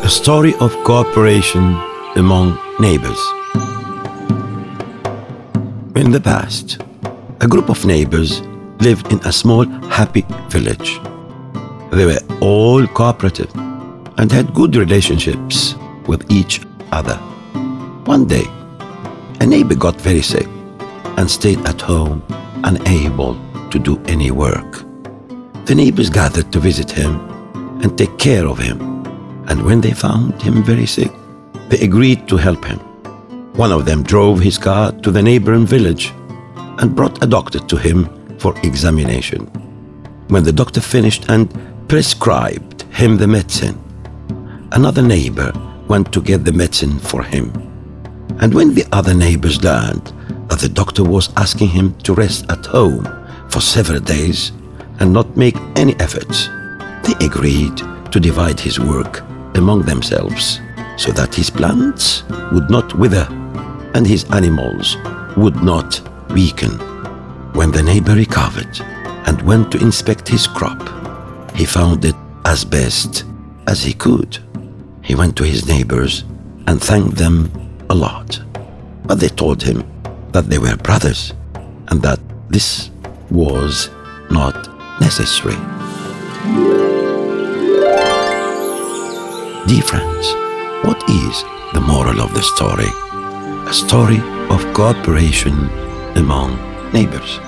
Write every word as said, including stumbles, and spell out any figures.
A story of cooperation among neighbors. In the past, a group of neighbors lived in a small, happy village. They were all cooperative and had good relationships with each other. One day, a neighbor got very sick and stayed at home, unable to do any work. The neighbors gathered to visit him and take care of him, and when they found him very sick, they agreed to help him. One of them drove his car to the neighboring village and brought a doctor to him for examination. When the doctor finished and prescribed him the medicine, another neighbor went to get the medicine for him. And when the other neighbors learned that the doctor was asking him to rest at home for several days and not make any efforts, they agreed to divide his work among themselves so that his plants would not wither and his animals would not weaken. When the neighbor recovered and went to inspect his crop, he found it as best as he could. He went to his neighbors and thanked them a lot, but they told him that they were brothers and that this was not necessary. Dear friends, what is the moral of the story? A story of cooperation among neighbors.